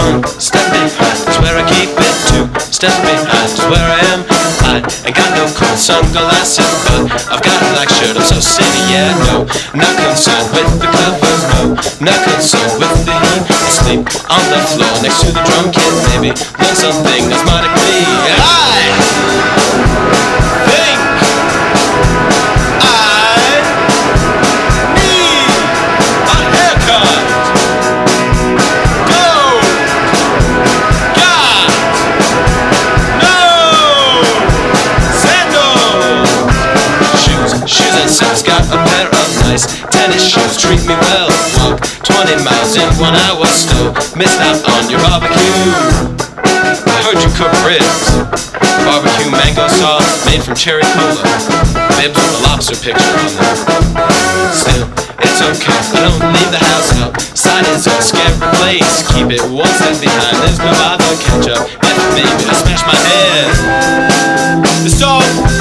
one step behind is where I keep it. Two steps behind is where I am. I ain't got no cool sunglasses, but I've got a black shirt. I'm so city, yeah, no. Not concerned with the covers, no. Not concerned with the heat. I sleep on the floor next to the drum kit. Maybe learn something osmotically. I think I need a haircut. Go! Got no sandals. Shoes and socks. Got a pair of nice tennis shoes. Treat me well. Walk 20 miles in 1 hour slow. Missed out on your barbecue. I heard you cook ribs. Barbecue mango sauce made from cherry cola. Bibs with a lobster picture on them. Still, it's okay. I don't leave the house outside. It's a scary place. Keep it one step behind. There's no bother catch up. If maybe I smash my head. The song